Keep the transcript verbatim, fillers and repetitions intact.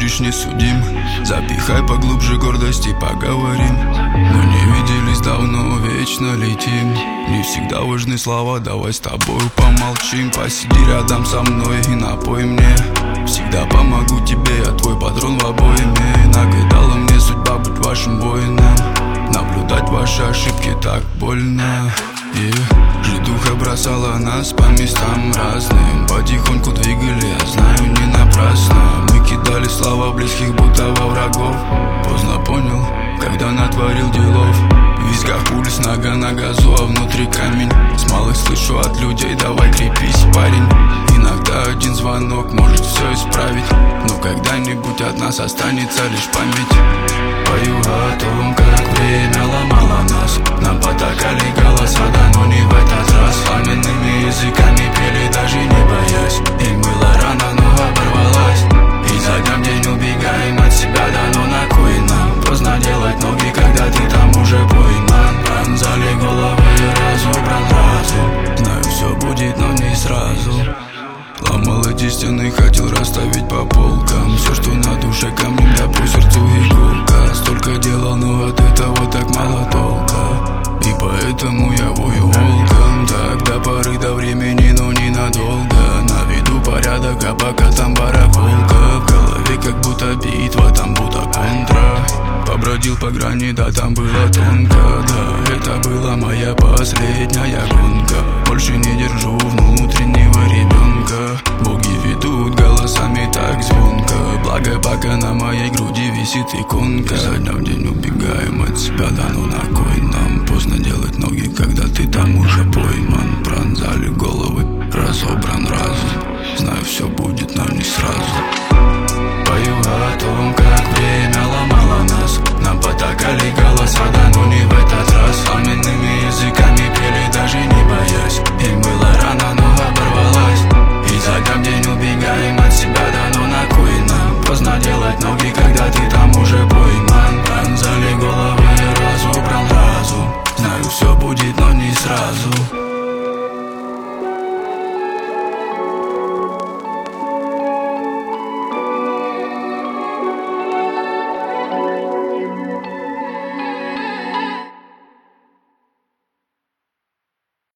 будешь не судим. Запихай поглубже гордость и поговорим. Мы не виделись давно, вечно летим. Не всегда важны слова, давай с тобой помолчим. Посиди рядом со мной и напой мне. Всегда помогу тебе, я твой патрон в обойме. Нагадала мне судьба быть вашим воином. Наблюдать ваши ошибки так больно. Yeah. Жидуха бросала нас по местам разным. Потихоньку двигали, я знаю, не напрасно. Мы кидали слова близких, будто во врагов. Поздно понял, когда натворил делов. В висках пульс, нога на газу, а внутри камень. С малых слышу от людей, давай крепись, парень. Иногда один звонок может все исправить, но когда-нибудь от нас останется лишь память. Пою о том, как время ломало нас. Нам потакали голоса, да но не в этот раз. Пламенными языками пели, даже не боясь. И было рано, но оборвалась. Изо дня в день убегаем от себя, да но на кой нам? Поздно делать ноги, когда ты там уже пойман. Пронзали головы и разобран разум. Знаю, все будет, но не сразу. Ломал эти стены, хотел расставить по полкам. Все, что на душе камнем, да по сердцу иголка. Столько делал, но от этого так мало толка. И поэтому я вою волком. Так до поры до времени, но ненадолго. Наведу порядок, а пока там барахолка. В голове как будто битва, там будто контра. Побродил по грани, да там было тонко. Да, это была моя последняя гонка. Больше не держу внутреннего ребенка. Боги ведут голосами так звонко. Благо пока на моей груди висит иконка. Изо дня в день убегаем от себя, да ну на кой нам? Поздно делать ноги, когда ты там уже пойман. Пронзали головы, разобран разум. Знаю, все будет, но не сразу.